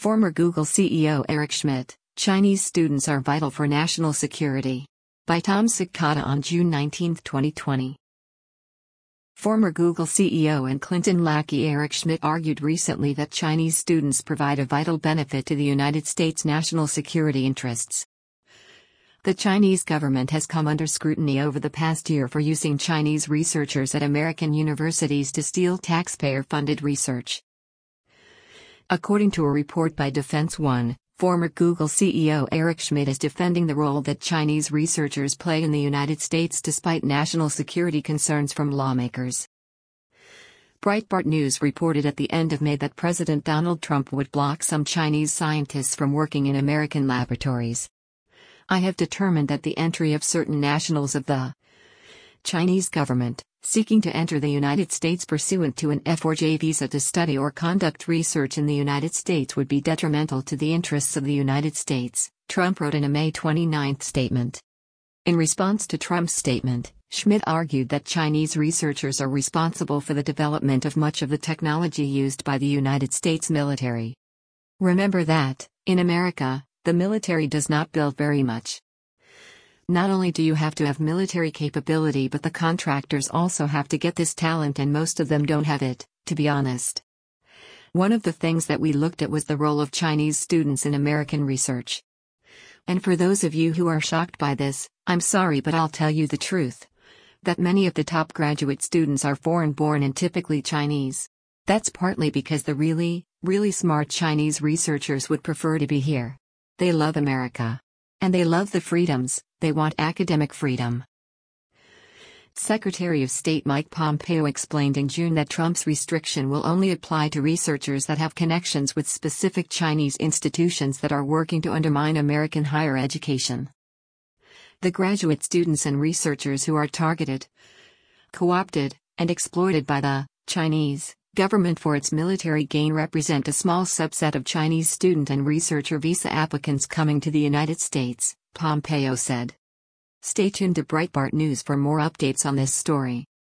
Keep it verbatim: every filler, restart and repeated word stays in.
Former Google C E O Eric Schmidt, Chinese students are vital for national security. By Tom Sikata on June nineteenth, twenty twenty. Former Google C E O and Clinton lackey Eric Schmidt argued recently that Chinese students provide a vital benefit to the United States' national security interests. The Chinese government has come under scrutiny over the past year for using Chinese researchers at American universities to steal taxpayer-funded research. According to a report by Defense One, former Google C E O Eric Schmidt is defending the role that Chinese researchers play in the United States despite national security concerns from lawmakers. Breitbart News reported at the end of May that President Donald Trump would block some Chinese scientists from working in American laboratories. I have determined that the entry of certain nationals of the Chinese government, seeking to enter the United States pursuant to an F four J visa to study or conduct research in the United States would be detrimental to the interests of the United States, Trump wrote in a May twenty-ninth statement. In response to Trump's statement, Schmidt argued that Chinese researchers are responsible for the development of much of the technology used by the United States military. Remember that, in America, the military does not build very much. Not only do you have to have military capability, but the contractors also have to get this talent, and most of them don't have it, to be honest. One of the things that we looked at was the role of Chinese students in American research. And for those of you who are shocked by this, I'm sorry, but I'll tell you the truth. That many of the top graduate students are foreign-born and typically Chinese. That's partly because the really, really smart Chinese researchers would prefer to be here. They love America. And they love the freedoms. They want academic freedom. Secretary of State Mike Pompeo explained in June that Trump's restriction will only apply to researchers that have connections with specific Chinese institutions that are working to undermine American higher education. The graduate students and researchers who are targeted, co-opted, and exploited by the Chinese government for its military gain represent a small subset of Chinese student and researcher visa applicants coming to the United States, Pompeo said. Stay tuned to Breitbart News for more updates on this story.